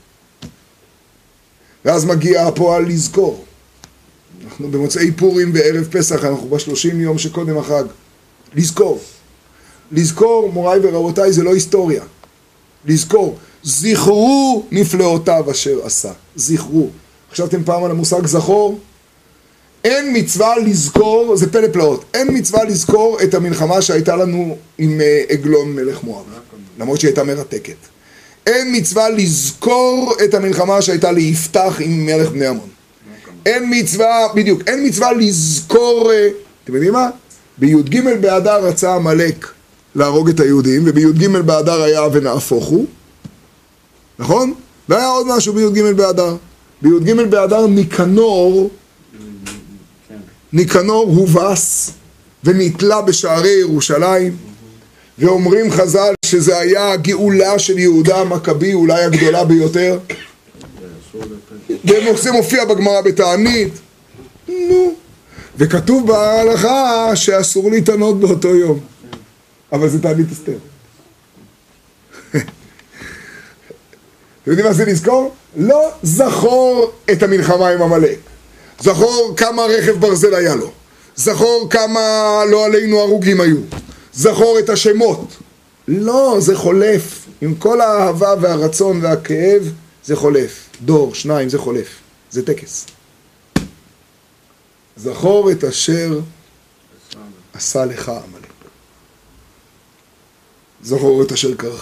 ואז מגיע הפועל לזכור. אנחנו במוצאי פורים וערב פסח, אנחנו בשלושים יום שקודם החג. לזכור. לזכור, מוריי ורבותיי, זה לא היסטוריה. לזכור. זכרו נפלאותיו אשר עשה. זכרו. חשבתם פעם על המושג זכור? אין מצווה לזכור, זה פלא פלאות, אין מצווה לזכור את המלחמה שהייתה לנו עם עגלון מלך מואב, למרות שהיא הייתה מרתקת. אין מצווה לזכור את המלחמה שהייתה ליפתח עם מלך בני עמון. אין מצווה, בדיוק, אין מצווה לזכור, אתם יודעים מה? בי"ג באדר רצה עמלק להרוג את היהודים, ובי"ג באדר היה ונהפוכו, נכון? והיה עוד משהו בי"ג באדר. בי"ג באדר ניקנור, ניקנור הובס ונתלה בשערי ירושלים, ואומרים חז"ל שזה היה הגאולה של יהודה המכבי, אולי הגדולה ביותר. וזה מופיע בגמרא בתענית. נו. וכתוב בהלכה שאסור להתענות באותו יום. אבל זה תענית אסתר. אתם יודעים מה זה לזכור? לא זכור את המלחמה עם עמלק. זכור כמה רכב ברזל היה לו. זכור כמה לא עלינו הרוגים היו. זכור את השמות. לא, זה חולף. עם כל האהבה והרצון והכאב, זה חולף. דור, שניים, זה חולף. זה טקס. זכור את אשר עשה לך עמלק. זכור את אשר קרך.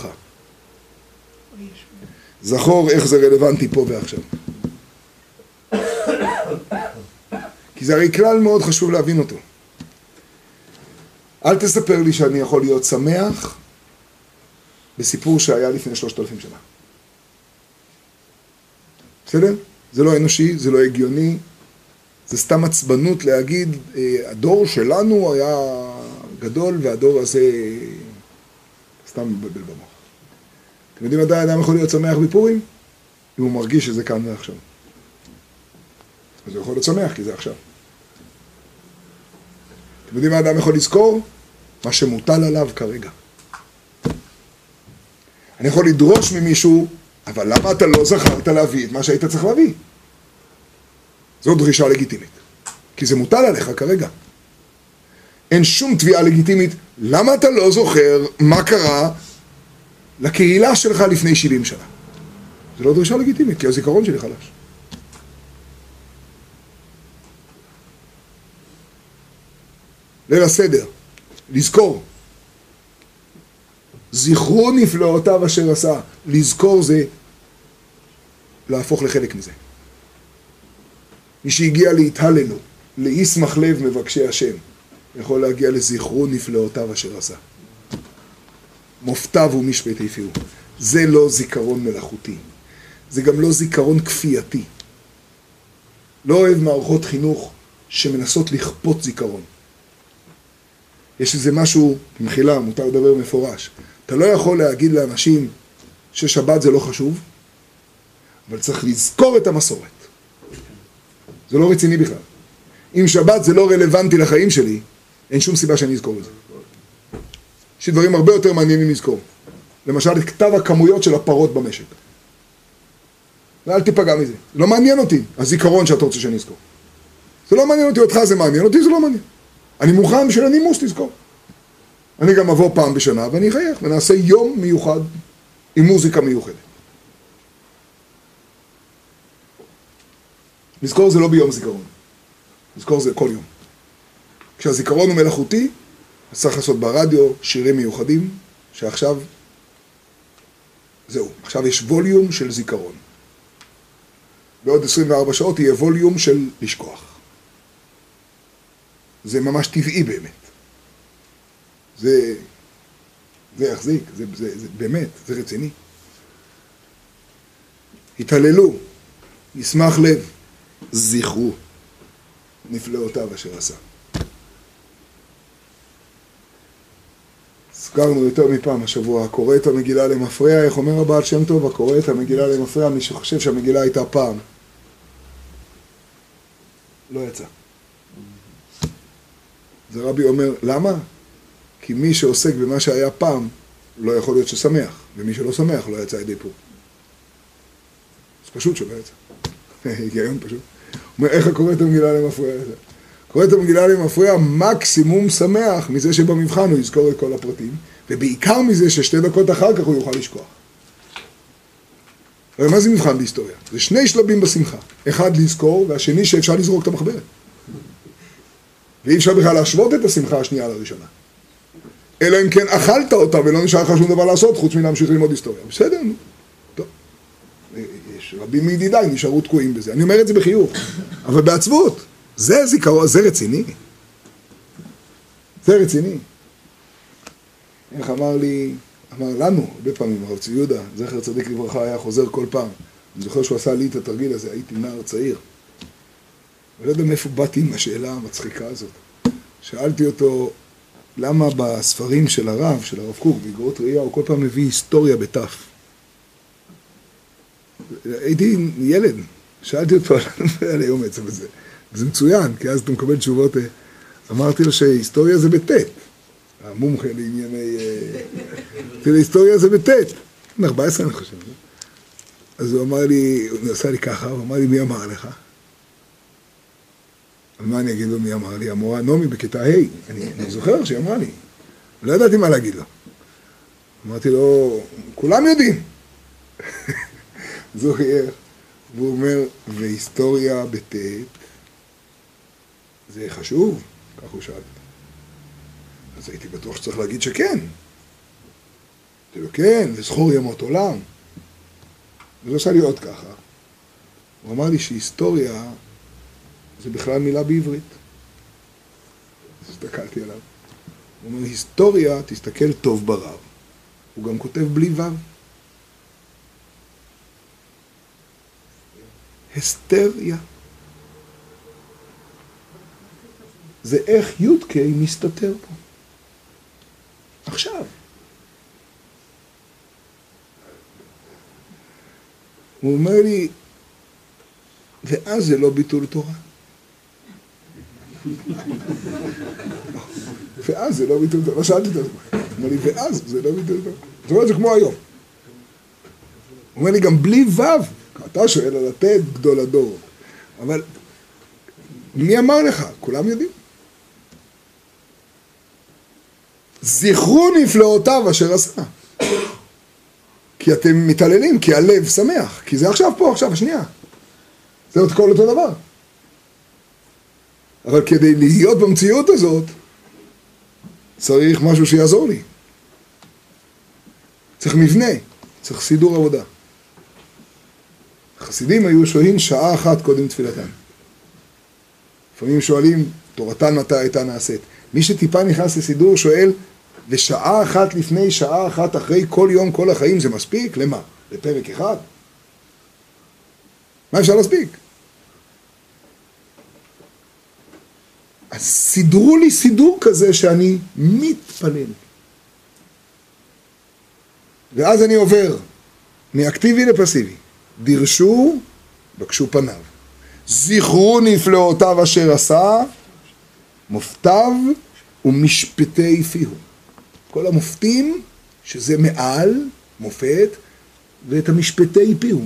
זכור איך זה רלוונטי פה ועכשיו. כי זה הרי כלל מאוד חשוב להבין אותו. אל תספר לי שאני יכול להיות שמח בסיפור שהיה לפני שלושת אלפים שנה. בסדר? זה לא אנושי, זה לא הגיוני, זה סתם עצבנות להגיד, הדור שלנו היה גדול והדור הזה סתם מבלבל במוח. אתם יודעים מתי האדם יכול להיות שמח בפורים? אם הוא מרגיש שזה כאן ועכשיו. אז הוא יכול להיות שמח כי זה עכשיו. אתם יודעים מה האדם יכול לזכור? מה שמוטל עליו כרגע. אני יכול לדרוש ממישהו, אבל למה אתה לא זכרת להביא את מה שהיית צריך להביא? זו דרישה לגיטימית. כי זה מוטל עליך כרגע. אין שום תביעה לגיטימית, למה אתה לא זוכר מה קרה לקהילה שלך לפני שבעים שנה? זה לא דרישה לגיטימית, כי הזיכרון שלי חלש. ליל הסדר, לזכור. זכרו נפלאותיו אשר עשה. לזכור זה להפוך לחלק מזה. מי שהגיע להתהללו, לישמח לב מבקשי השם, יכול להגיע לזכרו נפלאותיו אשר עשה. מופתיו ומשפטי פיהו. זה לא זיכרון מלאכותי. זה גם לא זיכרון כפייתי. לא אוהב מערכות חינוך שמנסות לכפות זיכרון. יש איזה משהו, במחילה, מותר לדבר מפורש. אתה לא יכול להגיד לאנשים ששבת זה לא חשוב, אבל צריך לזכור את המסורת. זה לא רציני בכלל. אם שבת זה לא רלוונטי לחיים שלי, אין שום סיבה שאני אזכור את זה. יש דברים הרבה יותר מעניינים לזכור. למשל, את כתב הכמויות של הפרות במשק. ואל תיפגע מזה. זה לא מעניין אותי, הזיכרון שאתה רוצה שאני אזכור. זה לא מעניין אותי, אותך זה מעניין אותי, זה לא מעניין. אני מוכן בשביל הנימוס לזכור. אני גם אבוא פעם בשנה ואני אחייך ונעשה יום מיוחד עם מוזיקה מיוחדת. לזכור זה לא ביום זיכרון. לזכור זה כל יום. כשהזיכרון הוא מלאכותי, אז צריך לעשות ברדיו שירים מיוחדים, שעכשיו, זהו, עכשיו יש ווליום של זיכרון. בעוד עשרים וארבע שעות יהיה ווליום של לשכוח. זה ממש טבעי באמת. זה, זה יחזיק, זה, זה, זה באמת, זה רציני. התהללו, ישמח לב, זכרו, נפלאותיו אשר עשה. הזכרנו יותר מפעם השבוע, הקורא את המגילה למפרע, איך אומר הבעל שם טוב, הקורא את המגילה למפרע, מי שחושב שהמגילה הייתה פעם, לא יצא. זה רבי אומר, למה? כי מי שעוסק במה שהיה פעם, לא יכול להיות ששמח, ומי שלא שמח לא יצא ידי פור. אז פשוט שלא יצא. היגיון פשוט. הוא אומר, איך הקורא את המגילה למפרע? קורא את המגילה למפרע מקסימום שמח מזה שבמבחן הוא יזכור את כל הפרטים, ובעיקר מזה ששתי דקות אחר כך הוא יוכל לשכוח. הרי מה זה מבחן בהיסטוריה? זה שני שלבים בשמחה. אחד לזכור, והשני שאפשר לזרוק את המחברת. ואי אפשר בכלל להשוות את השמחה השנייה לראשונה. אלא אם כן אכלת אותה ולא נשאר לך שום דבר לעשות, חוץ מלהמשיך ללמוד היסטוריה. בסדר, נו. טוב. יש רבים מידידיי נשארו תקועים בזה. אני אומר את זה בחיוך, אבל בעצבות. זה זיכרון, זה רציני. זה רציני. איך אמר לי, אמר לנו, הרבה פעמים, הרב צבי יהודה, זכר צדיק לברכה, היה חוזר כל פעם. אני זוכר שהוא עשה לי את התרגיל הזה, הייתי נער צעיר. ולא יודע מאיפה באתי עם השאלה המצחיקה הזאת. שאלתי אותו, למה בספרים של הרב, של הרב קוק, באגרות ראייה, הוא כל פעם מביא היסטוריה בתף. הייתי ילד, שאלתי אותו, היה לי אומץ בזה. זה מצוין, כי אז אתה מקבל תשובות. אמרתי לו שהיסטוריה זה בטט. המומחה לענייני... היסטוריה זה בטט. ארבע עשרה אני חושב. אז הוא אמר לי, הוא עשה לי ככה, הוא אמר לי, מי אמר לך? אז מה אני אגיד לו, מי אמר לי? המורה נעמי בכיתה ה', אני, אני זוכר שהיא אמרה לי. לא ידעתי מה להגיד לו. אמרתי לו, כולם יודעים. זוכר. והוא אומר, והיסטוריה בטט, זה חשוב? כך הוא שאל. אז הייתי בטוח שצריך להגיד שכן. אמרתי לו, כן, לזכור ימות עולם. וזה עושה לי עוד ככה. הוא אמר לי שהיסטוריה זה בכלל מילה בעברית. הסתכלתי עליו. הוא אומר, היסטוריה, תסתכל טוב ברב. הוא גם כותב בלי וו. היסטריה. זה איך יודקי מסתתר פה. עכשיו. הוא אומר לי, ואז זה לא ביטול תורה. ואז זה לא ביטול תורה. לא שאלתי את זה. הוא אומר לי, ואז זה לא ביטול תורה. זאת אומרת, זה כמו היום. הוא אומר לי, גם בלי וו. אתה שואל על התת גדול הדור. אבל מי אמר לך? כולם יודעים. זכרו נפלאותיו אשר עשה. כי אתם מתעללים, כי הלב שמח. כי זה עכשיו פה, עכשיו, השנייה. זה עוד כל אותו דבר. אבל כדי להיות במציאות הזאת, צריך משהו שיעזור לי. צריך מבנה, צריך סידור עבודה. החסידים היו שוהים שעה אחת קודם תפילתם. לפעמים שואלים, תורתן מתי הייתה נעשית. מי שטיפה נכנס לסידור שואל, ושעה אחת לפני, שעה אחת אחרי, כל יום, כל החיים, זה מספיק? למה? לפרק אחד? מה אפשר להספיק? אז סידרו לי סידור כזה שאני מתפלל. ואז אני עובר מאקטיבי לפסיבי. דרשו, בקשו פניו. זכרו נפלאותיו אשר עשה, מופתיו ומשפטי פיהו. כל המופתים, שזה מעל, מופת, ואת המשפטי פיהו.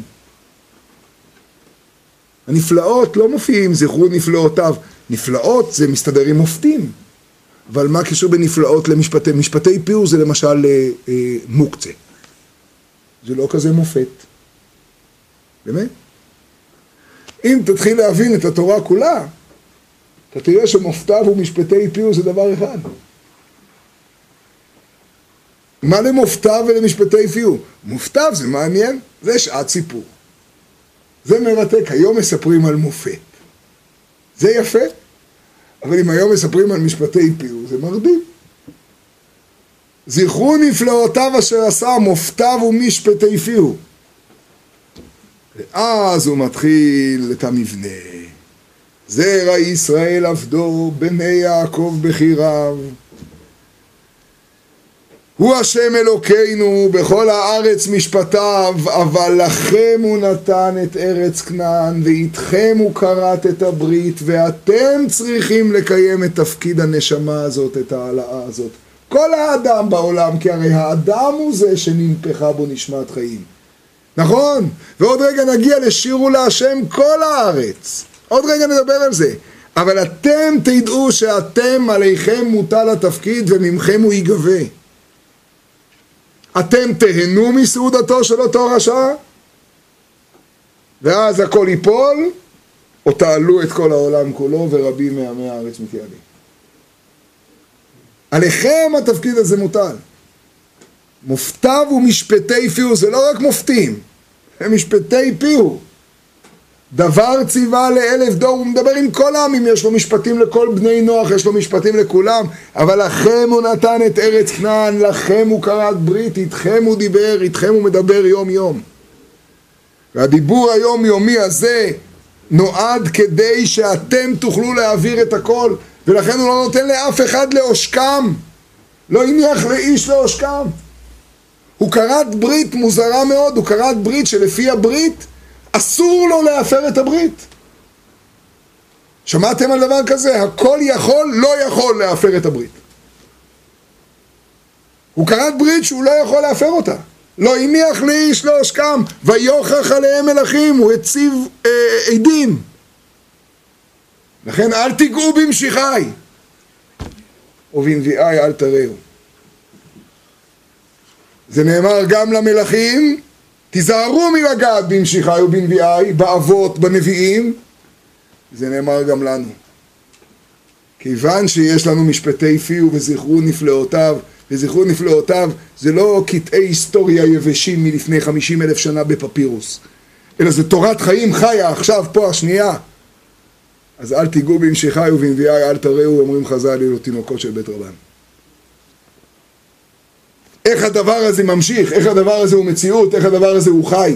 הנפלאות לא מופיעים, זכרו נפלאותיו. נפלאות זה מסתדר עם מופתים. אבל מה קשור בנפלאות למשפטי? משפטי פיהו זה למשל אה, מוקצה. זה לא כזה מופת. באמת? אם תתחיל להבין את התורה כולה, אתה תראה שמופתיו ומשפטי פיהו זה דבר אחד. מה למופתיו ולמשפטי פיהו? מופתיו זה מעניין, זה שעת סיפור. זה מרתק, היום מספרים על מופת. זה יפה, אבל אם היום מספרים על משפטי פיהו, זה מרדים. זכרו נפלאותיו אשר עשה, מופתיו ומשפטי פיהו. ואז הוא מתחיל את המבנה. זרע ישראל עבדו, בני יעקב בחיריו. הוא השם אלוקינו, בכל הארץ משפטיו, אבל לכם הוא נתן את ארץ כנען, ואיתכם הוא כרת את הברית, ואתם צריכים לקיים את תפקיד הנשמה הזאת, את העלאה הזאת. כל האדם בעולם, כי הרי האדם הוא זה שנמפחה בו נשמת חיים. נכון? ועוד רגע נגיע לשירו להשם כל הארץ. עוד רגע נדבר על זה. אבל אתם תדעו שאתם עליכם מוטל התפקיד וממכם הוא ייגבה. אתם תהנו מסעודתו של אותו רשע, ואז הכל ייפול, או תעלו את כל העולם כולו, ורבים מעמי הארץ מתייעלים. עליכם התפקיד הזה מוטל. מופתיו ומשפטי פיהו, זה לא רק מופתים, הם משפטי פיהו. דבר ציווה לאלף דור, הוא מדבר עם כל העמים, יש לו משפטים לכל בני נוח, יש לו משפטים לכולם, אבל לכם הוא נתן את ארץ כנען, לכם הוא כרת ברית, איתכם הוא דיבר, איתכם הוא מדבר יום יום. והדיבור היום יומי הזה נועד כדי שאתם תוכלו להעביר את הכל, ולכן הוא לא נותן לאף אחד לעושקם, לא הניח לאיש לעושקם. הוא כרת ברית מוזרה מאוד, הוא כרת ברית שלפי הברית אסור לו להפר את הברית. שמעתם על דבר כזה? הכל יכול, לא יכול להפר את הברית. הוא כרת ברית שהוא לא יכול להפר אותה. לא הניח לאיש לעושקם, ויוכח עליהם מלכים, הוא הציב אה, עדים. לכן אל תיגעו במשיחי, ובנביאי אל תראו. זה נאמר גם למלכים, תיזהרו מלגעת במשיחי ובנביאי, באבות, בנביאים. זה נאמר גם לנו. כיוון שיש לנו משפטי פיהו וזכרו נפלאותיו, וזכרו נפלאותיו זה לא קטעי היסטוריה יבשים מלפני חמישים אלף שנה בפפירוס, אלא זה תורת חיים חיה עכשיו פה השנייה. אז אל תיגעו בנשיכי ובנביאי אל תראו, אומרים חז"ל, אלו תינוקות של בית רבן. איך הדבר הזה ממשיך, איך הדבר הזה הוא מציאות, איך הדבר הזה הוא חי.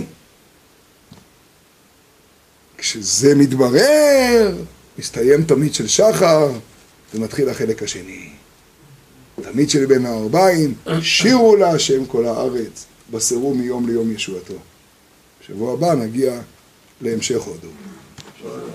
כשזה מתברר, מסתיים תמיד של שחר, ומתחיל החלק השני. תמיד של בין הערביים, שירו לה השם כל הארץ, בשרו מיום ליום ישועתו. בשבוע הבא נגיע להמשך הודו.